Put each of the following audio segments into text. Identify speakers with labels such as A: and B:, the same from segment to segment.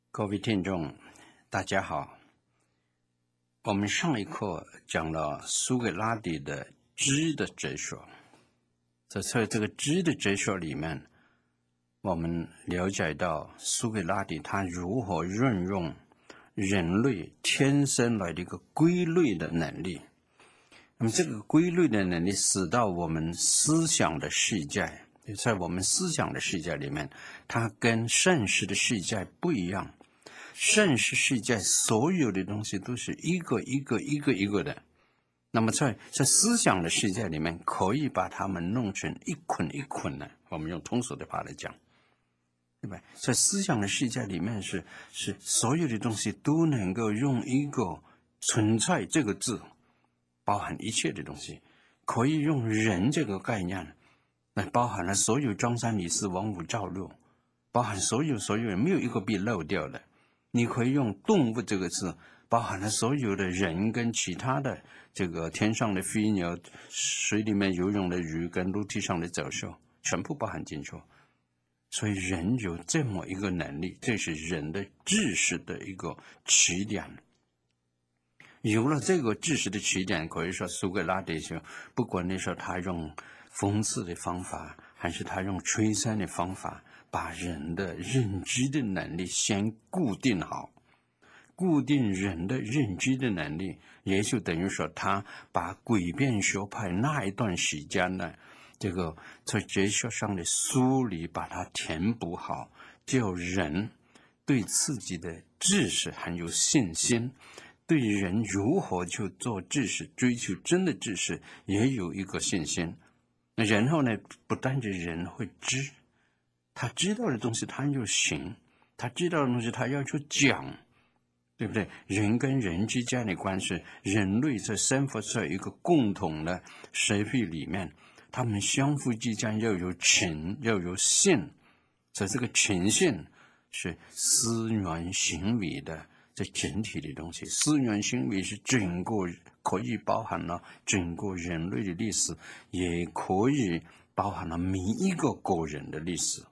A: 各位听众，大家好。我们上一课讲了苏格拉底的知的哲学，在这个知的哲学里面，我们了解到苏格拉底他如何运用人类天生来的一个规律的能力。那么这个规律的能力使到我们思想的世界，在我们思想的世界里面，它跟现实的世界不一样。现实世界所有的东西都是一个的，那么在思想的世界里面，可以把它们弄成一捆一捆的。我们用通俗的话来讲，对吧？在思想的世界里面是所有的东西都能够用一个存在这个字包含一切的东西，可以用人这个概念来包含了所有张三李四王五赵六，包含所有人，没有一个被漏掉的。你可以用动物这个字包含了所有的人跟其他的这个天上的飞鸟，水里面游泳的鱼跟陆地上的走兽，全部包含进去。所以人有这么一个能力，这是人的知识的一个起点。有了这个知识的起点，可以说苏格拉底就不管你说他用讽刺的方法还是他用吹箫的方法，把人的认知的能力先固定好，固定人的认知的能力，也就等于说他把诡辩学派那一段时间呢，这个在哲学上的梳理把它填补好，叫人对自己的知识很有信心，对人如何去做知识，追求真的知识也有一个信心。然后呢，不但是人会知，他知道的东西他要行，他知道的东西他要去讲，对不对？人跟人之间的关系，人类在生活在一个共同的社会里面，他们相互之间要有情，要有信。所以这个情信是思源行为的这整体的东西，思源行为是整个可以包含了整个人类的历史，也可以包含了每一个个人的历史。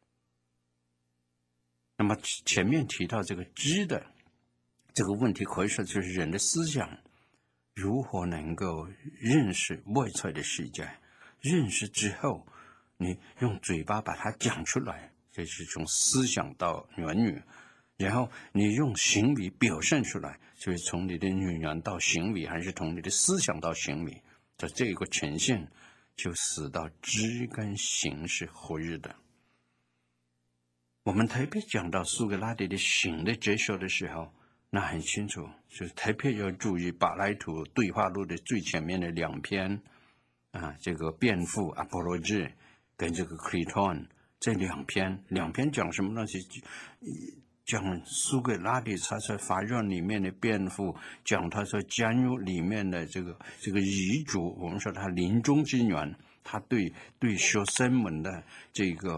A: 那么前面提到这个知的这个问题，可以说就是人的思想如何能够认识外在的世界，认识之后你用嘴巴把它讲出来，这是从思想到言语，然后你用行为表现出来，就是从你的语言到行为，还是从你的思想到行为，这个呈现就使到知跟行是合一的。我们特别讲到苏格拉底的行的哲学的时候，那很清楚，就是特别要注意柏拉图对话录的最前面的两篇这个辩护阿波罗治跟这个 Kriton 这两篇讲什么东西？讲苏格拉底他在法院里面的辩护，讲他在监狱里面的这个遗嘱，我们说他临终之言，他对学生们的这个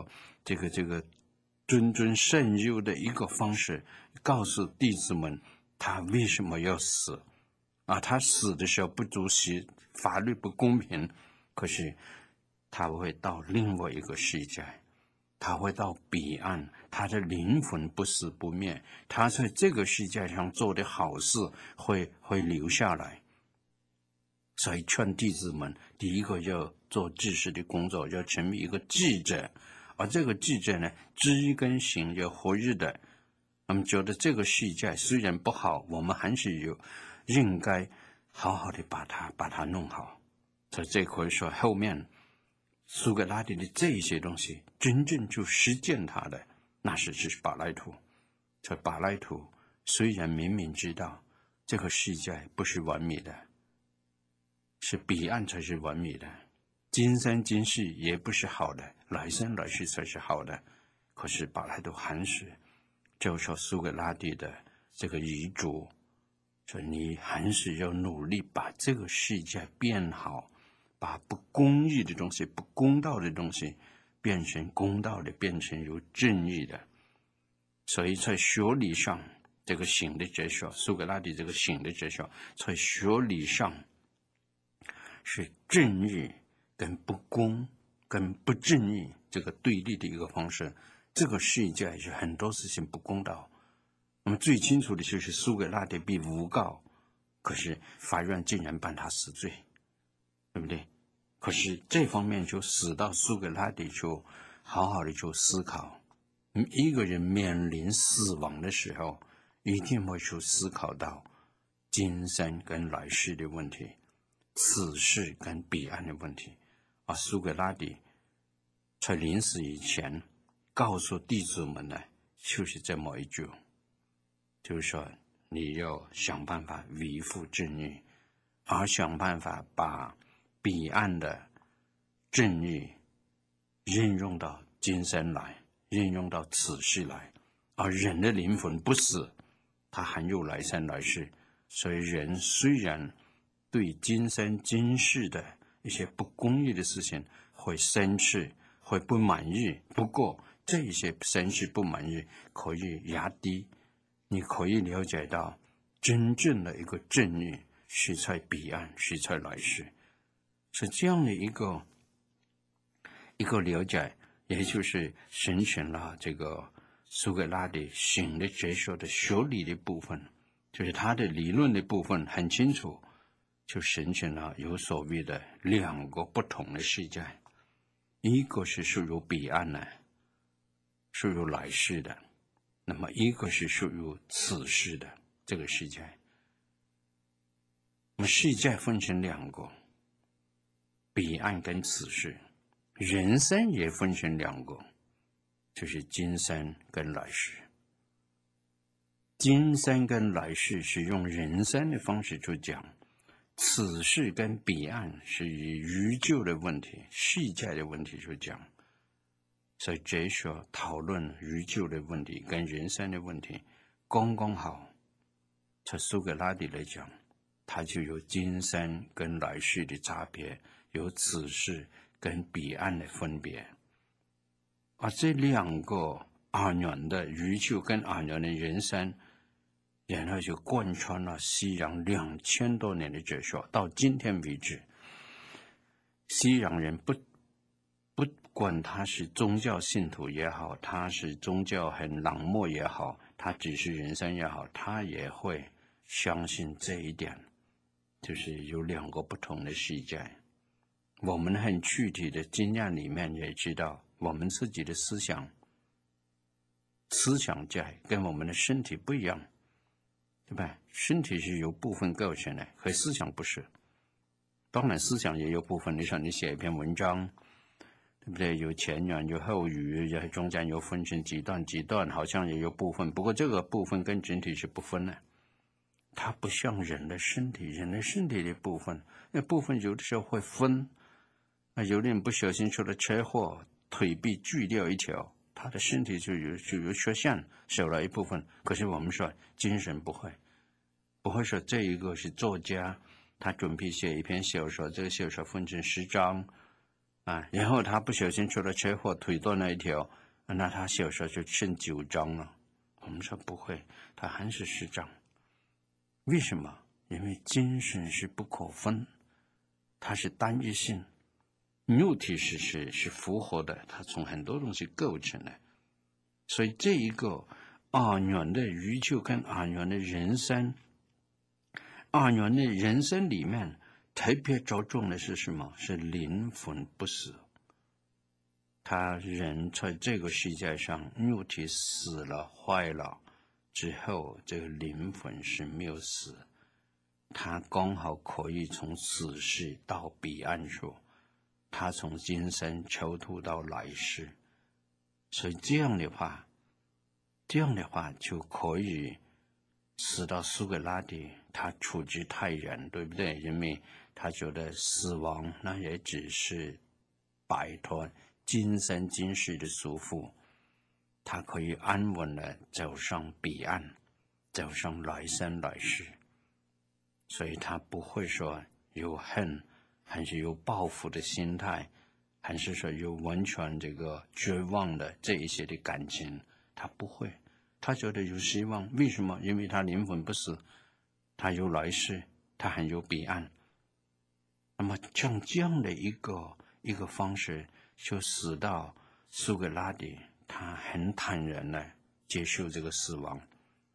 A: 谆慎诱的一个方式，告诉弟子们他为什么要死他死的时候不足惜，法律不公平，可是他会到另外一个世界，他会到彼岸，他的灵魂不死不灭，他在这个世界上做的好事会留下来。所以劝弟子们，第一个要做知识的工作，要成为一个智者，而这个智者呢，知跟行要合一的。我们觉得这个世界虽然不好，我们还是应该好好的把它弄好。所以这可以说后面苏格拉底的这些东西真正就实践它的，那是柏拉图。所以柏拉图虽然明明知道这个世界不是完美的，是彼岸才是完美的，今生今世也不是好的，来生来世才是好的，可是柏拉图还是就说苏格拉底的这个遗嘱，说你还是要努力把这个世界变好，把不公义的东西、不公道的东西变成公道的，变成有正义的。所以在学理上，这个行的哲学，苏格拉底这个行的哲学，在学理上是正义跟不公跟不正义这个对立的一个方式。这个世界是很多事情不公道， 那么最清楚的就是苏格拉底被诬告，可是法院竟然判他死罪，对不对？可是这方面就使到苏格拉底就好好的就思考，一个人面临死亡的时候，一定会去思考到今生跟来世的问题，此世跟彼岸的问题。而苏格拉底在临死以前告诉弟子们呢，就是这么一句，就是说你要想办法维护正义，而想办法把彼岸的正义应用到今生来，应用到此世来。而人的灵魂不死，它还有来生来世，所以人虽然对今生今世的一些不公义的事情会生气，会不满意，不过这些生气不满意可以压低，你可以了解到真正的一个正义是在彼岸，是在来世，是这样的一个了解，也就是形成了这个苏格拉底醒的哲学的学理的部分，就是他的理论的部分很清楚，就形成了有所谓的两个不同的世界，一个是属于彼岸的，属于来世的，那么一个是属于此世的这个世界。那么世界分成两个，彼岸跟此世，人生也分成两个，就是今生跟来世。今生跟来世是用人生的方式去讲，此世跟彼岸是以宇宙的问题、世界的问题去讲。所以哲学讨论宇宙的问题跟人生的问题刚刚好。从苏格拉底来讲，它就有今生跟来世的差别，有此世跟彼岸的分别。而这两个二元的宇宙跟二元的人生，然后就贯穿了西洋2000多年的哲学，到今天为止，西洋人不管他是宗教信徒也好，他是宗教很冷漠也好，他只是人生也好，他也会相信这一点，就是有两个不同的世界。我们很具体的经验里面也知道，我们自己的思想界跟我们的身体不一样，对吧？身体是由部分构成的，可思想不是。当然思想也有部分，你说你写一篇文章，对不对？有前言有后语，也中间有分成几段，好像也有部分，不过这个部分跟整体是不分的。它不像人的身体，人的身体的部分，那部分有的时候会分。有的人不小心出了车祸，腿被锯掉一条，他的身体就有缺陷，少了一部分。可是我们说精神不会说这一个是作家，他准备写一篇小说，这个小说分成10章然后他不小心出了车祸，腿断了一条，那他小说就剩9章了。我们说不会，他还是10章。为什么？因为精神是不可分，它是单一性。肉体是复合的，它从很多东西构成的，所以这一个二元的宇宙跟二元的人生，二元的人生里面特别着重的是什么？是灵魂不死。他人在这个世界上，肉体死了坏了之后，这个灵魂是没有死，他刚好可以从此世到彼岸去。他从今生抽脱到来世，所以这样的话就可以使到苏格拉底他处之泰然，对不对？因为他觉得死亡那也只是摆脱今生今世的束缚，他可以安稳的走上彼岸，走上来生来世，所以他不会说有恨，还是有报复的心态，还是说有完全这个绝望的这一些的感情，他不会，他觉得有希望。为什么？因为他灵魂不死，他有来世，他还有彼岸。那么像这样的一个方式，就使到苏格拉底他很坦然的接受这个死亡，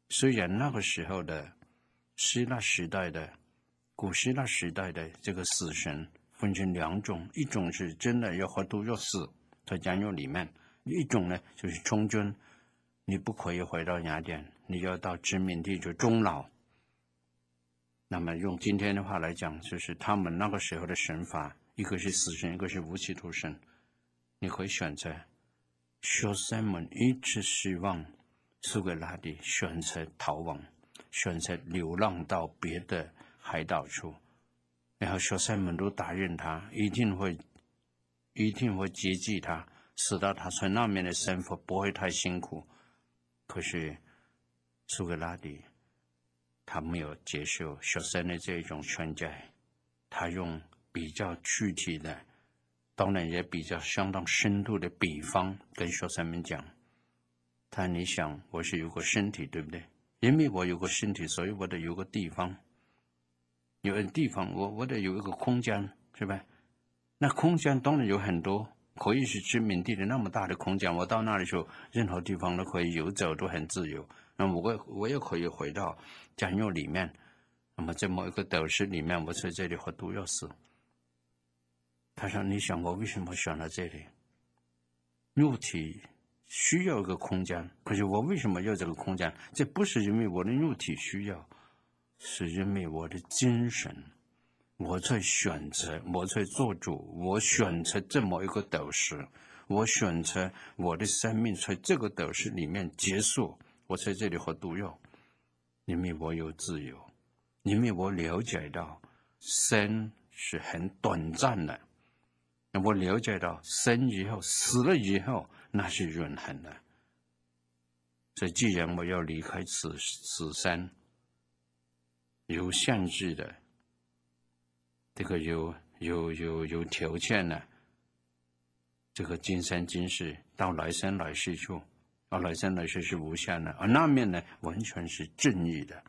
A: 虽然那个时候的希腊时代的古希腊时代的这个死神分成两种，一种是真的要活度要死在监狱里面，一种呢就是充军，你不可以回到雅典，你要到殖民地去终老。那么用今天的话来讲，就是他们那个时候的审法，一个是死刑，一个是无期徒刑。你可以选择。学生们一直希望苏格拉底选择逃亡，选择流浪到别的海岛处，然后学生们都答应他，一定会接济他，使到他在那边的生活不会太辛苦。可是苏格拉底他没有接受学生的这种劝诫，他用比较具体的，当然也比较相当深度的比方跟学生们讲。你想，我是有个身体，对不对？因为我有个身体，所以我得有个地方，有个地方，我得有一个空间，是吧？那空间当然有很多，可以是殖民地的那么大的空间，我到那里去，任何地方都可以游走，都很自由。那么我也可以回到监狱里面，那么这么一个斗室里面，我在这里活度要死。他说：“你想我为什么选了这里？肉体需要一个空间，可是我为什么要这个空间？这不是因为我的肉体需要，是因为我的精神。我在选择，我在做主，我选择这么一个斗室，我选择我的生命在这个斗室里面结束。我在这里活度要，因为我有自由，因为我了解到生是很短暂的。”我了解到生以后死了以后那是永恒的，所以既然我要离开此生，有限制的，这个有条件的，这个今生今世到来生来世处，来生来世是无限的，而那面呢完全是正义的。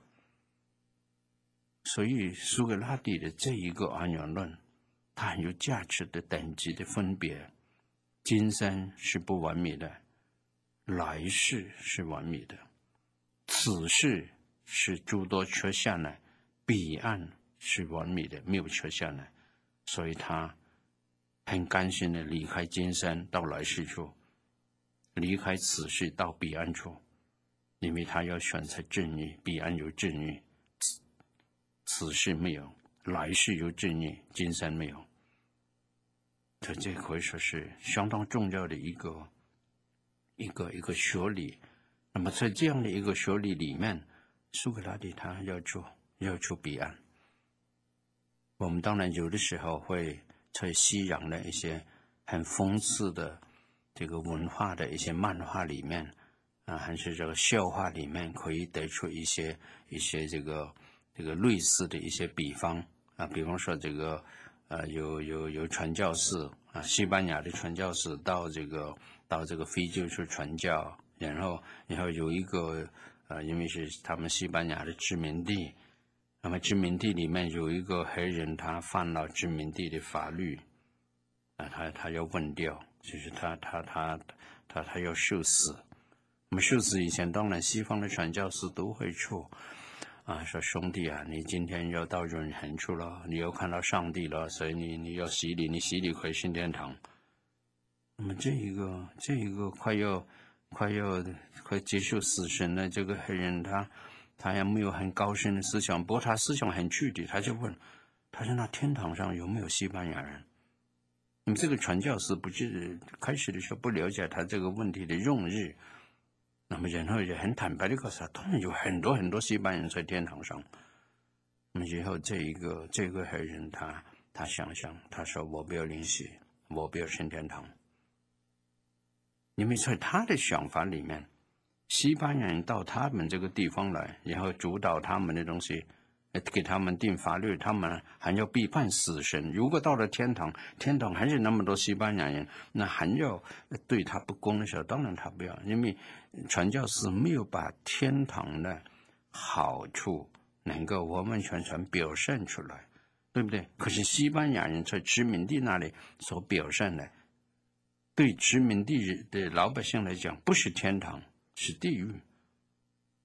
A: 所以苏格拉底的这一个安养论，它很有价值的等级的分别。今生是不完美的，来世是完美的，此世是诸多缺陷的，彼岸是完美的，没有缺陷的。所以他很甘心的离开今生到来世处，离开此世到彼岸处，因为他要选择正义，彼岸有正义，此世没有，来世有正义，今生没有。这可以说是相当重要的一个学理。那么在这样的一个学理里面，苏格拉底他要出彼岸。我们当然有的时候会在西洋的一些很讽刺的这个文化的一些漫画里面还是这个笑话里面，可以得出一些这个类似的一些比方比方说这个有传教士西班牙的传教士到这个非洲去传教，然后有一个因为是他们西班牙的殖民地，那么殖民地里面有一个黑人，他犯了殖民地的法律他要问掉，就是他要受死。那么受死以前，当然西方的传教士都会说兄弟你今天要到永恒处了，你要看到上帝了，所以你要洗礼，你洗礼可以进天堂。那么这一个快接受死神的这个黑人，他也没有很高深的思想，不过他思想很具体，他就问，他说那天堂上有没有西班牙人？那么这个传教士不是开始的时候不了解他这个问题的用意，那么然后也很坦白的告诉他，当然有很多很多西班牙人在天堂上。那么以后这个黑人他想想，他说我不要灵洗，我不要升天堂，因为在他的想法里面，西班牙人到他们这个地方来，然后主导他们的东西，给他们定法律，他们还要批判死神。如果到了天堂还是那么多西班牙人，那还要对他不公的时候，当然他不要，因为传教士没有把天堂的好处能够完完全全表现出来，对不对？可是西班牙人在殖民地那里所表现的，对殖民地的老百姓来讲，不是天堂，是地狱。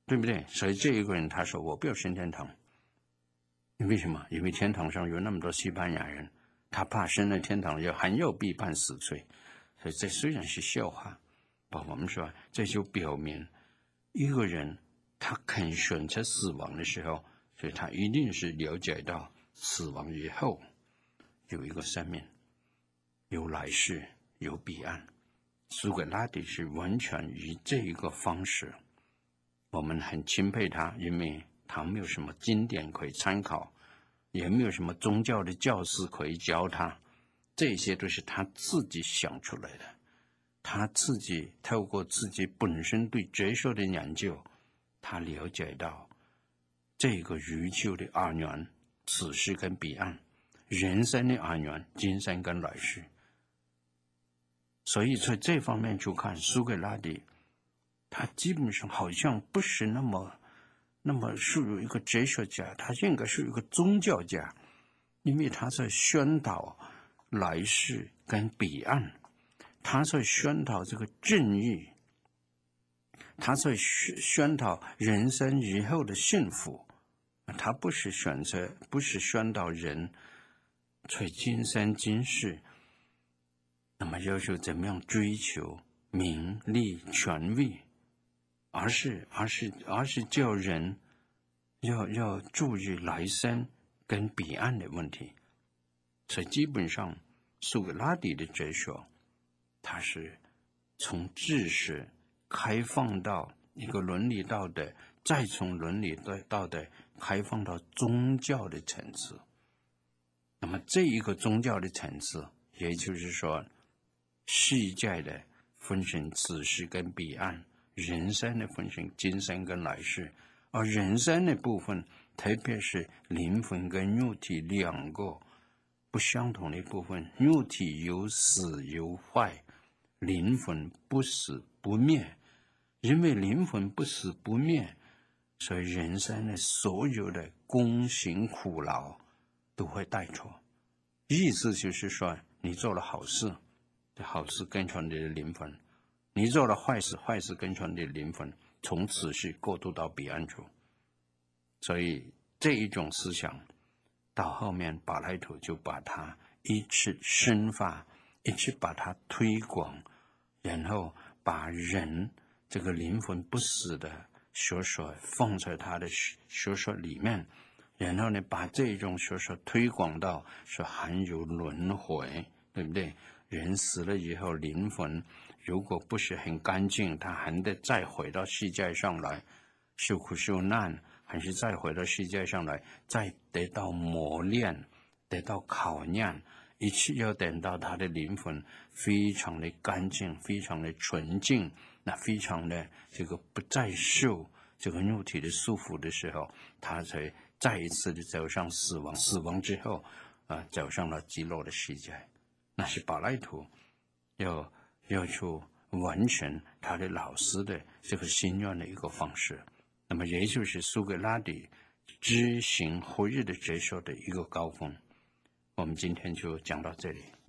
A: 对不对？所以这一个人他说我不要升天堂，为什么？因为天堂上有那么多西班牙人，他怕升了天堂很有必判死罪。所以这虽然是笑话，把我们说这就表明一个人他肯选择死亡的时候，所以他一定是了解到死亡以后有一个生命，有来世，有彼岸。苏格拉底是完全以这一个方式，我们很钦佩他，因为他没有什么经典可以参考，也没有什么宗教的教师可以教他，这些都是他自己想出来的。他自己透过自己本身对哲学的研究，他了解到这个宇宙的二元，此世跟彼岸，人生的二元，今生跟来世。所以在这方面去看苏格拉底，他基本上好像不是那么是有一个哲学家，他应该是一个宗教家，因为他在宣导来世跟彼岸，他在宣导这个正义，他在宣导人生以后的幸福。他不是宣导人在今生今世那么要求怎么样追求名利权位，而是叫人要注意来生跟彼岸的问题。所以基本上苏格拉底的哲学，它是从知识开放到一个伦理道德，再从伦理道德开放到宗教的层次。那么这一个宗教的层次，也就是说世界的分成此世跟彼岸，人生的分成今生跟来世，而人生的部分，特别是灵魂跟肉体两个不相同的部分，肉体有死有坏，灵魂不死不灭。因为灵魂不死不灭，所以人生的所有的功行苦劳都会带错。意思就是说，你做了好事，好事跟随你的灵魂；你做了坏事，坏事跟随你的灵魂，从此是过渡到彼岸去。所以这一种思想，到后面柏拉图就把它一直深化，一直把它推广，然后把人这个灵魂不死的学说放在他的学说里面，然后呢，把这种学说推广到说含有轮回，对不对？人死了以后，灵魂如果不是很干净，他还得再回到世界上来受苦受难，还是再回到世界上来，再得到磨练，得到考验，一直要等到他的灵魂非常的干净，非常的纯净，那非常的这个不再受这个肉体的束缚的时候，他才再一次的走上死亡。死亡之后走上了极乐的世界。那是柏拉图要去完成他的老师的这个心愿的一个方式。那么也就是苏格拉底知行合一的哲学的一个高峰。我们今天就讲到这里。